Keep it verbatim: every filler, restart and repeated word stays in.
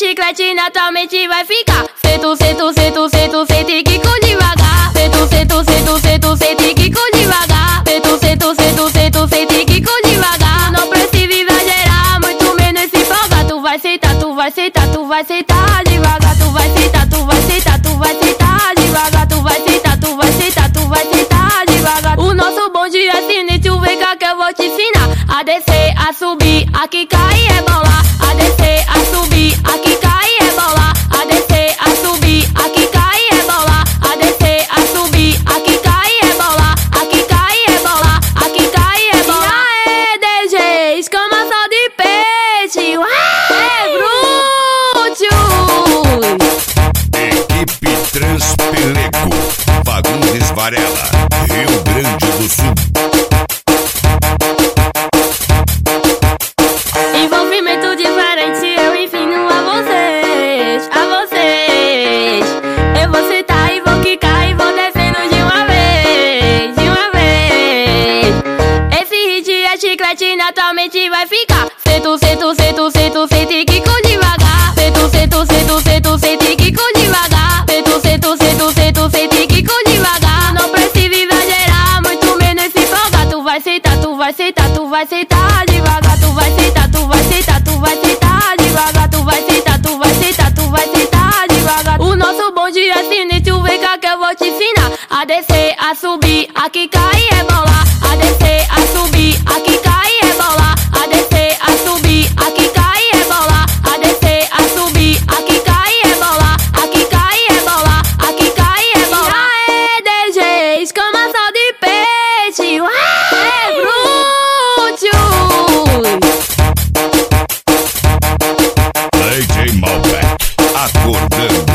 chiclete na tua mente vai ficar. Sento, sento, sento, sento, sento e quico devagar. Sento, sento, sento, sento, sento e quico devagar. Sento, sento, sento, sento, sento e quico devagar. Não precisa exagerar, muito menos se empolgar. Tu vai sentar, tu vai sentar, tu vai sentar devagar. Tu vai sentar, tu vai sentar, tu vai sentar devagar. Tu vai sentar, tu vai sentar, tu vai sentar devagar. O nosso bonde é sinistro, vem cá que eu vou te ensinar. A descer, a subir, a quicar e rebolar. A descer, a subir, a quicar e rebolar. A descer, a subir, a quicar e rebolar. A descer, a subir, a quicar e rebolar. A quicar e rebolar, a quicar e rebolar. E aí, D J, escamação de peixe. É Brutus. Equipe Transpeleco, Fagundes Varela, Rio Grande do Sul. Envolvimento diferente, eu ensino a vocês, a vocês. Eu vou sentar e vou quicar e vou descendo de uma vez, de uma vez. Esse hit é chiclete, na tua mente vai ficar. Sento, sento, sento, sento, sento e quico devagar. Sento, sento, sento, sento, sento e quico devagar. Sento, sento, sento, sento, sento e quico devagar. Não precisa exagerar, muito menos se empolgar. Tu vai sentar, tu vai sentar, tu vai sentar devagar. Tu vai sentar, tu vai sentar, tu vai sentar devagar. Tu vai sentar, tu vai sentar, tu vai sentar devagar. O nosso bonde é sinistro, vem cá que eu vou te ensinar. A descer, a subir, a quicar e rebolar. A descer, a subir, a quicar e rebolar. A descer, a subir, a quicar e rebolar. A descer, a subir, a quicar e rebolar. A quicar e rebolar, a quicar e rebolar. E aí, D J, escamação de peixe. É Brutus. D J Malbec, acordando